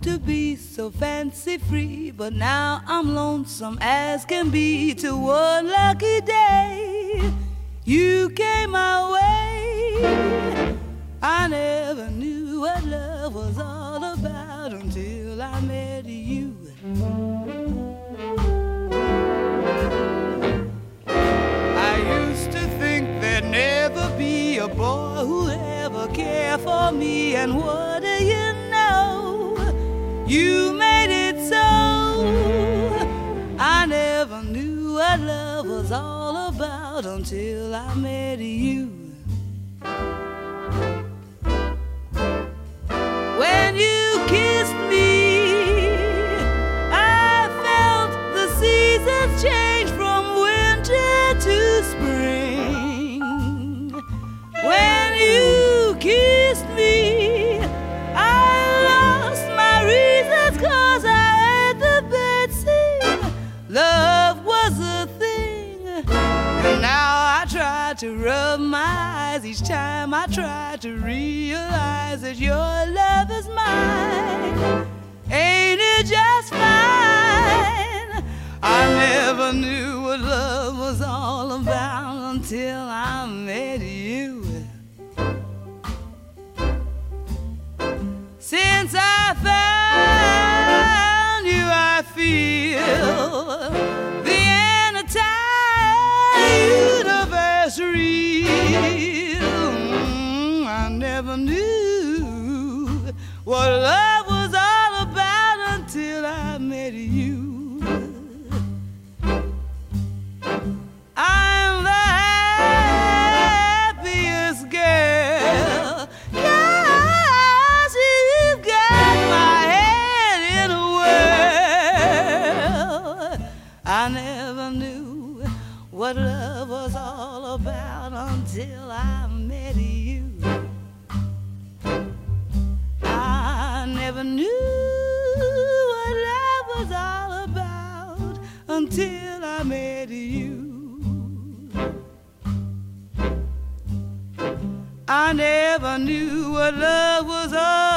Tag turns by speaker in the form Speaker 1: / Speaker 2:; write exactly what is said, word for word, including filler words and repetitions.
Speaker 1: used to be so fancy free, but now I'm lonesome as can be. To one lucky day you came my way. I never knew what love was all about until I met you. I used to think there'd never be a boy who'd ever care for me, and what do you know, you made it so. I never knew what love was all about until I met you. When you kissed me, I felt the seasons change from winter to spring. When you kissed me, I lost my reasons, 'cause I heard the birds sing. Love was a thing, and now I try to rub my eyes each time I try to realize that your love is mine. Ain't it just fine? I never knew what love was all about until I met you. Since I found you, I feel the entire universe real. Mm, I never knew what love was all about until I met you. I'm the happiest girl, 'cause you've got my head in a whirl. I never knew what love was all about until I met you. I never knew what love was all about until I met you. I never knew what love was all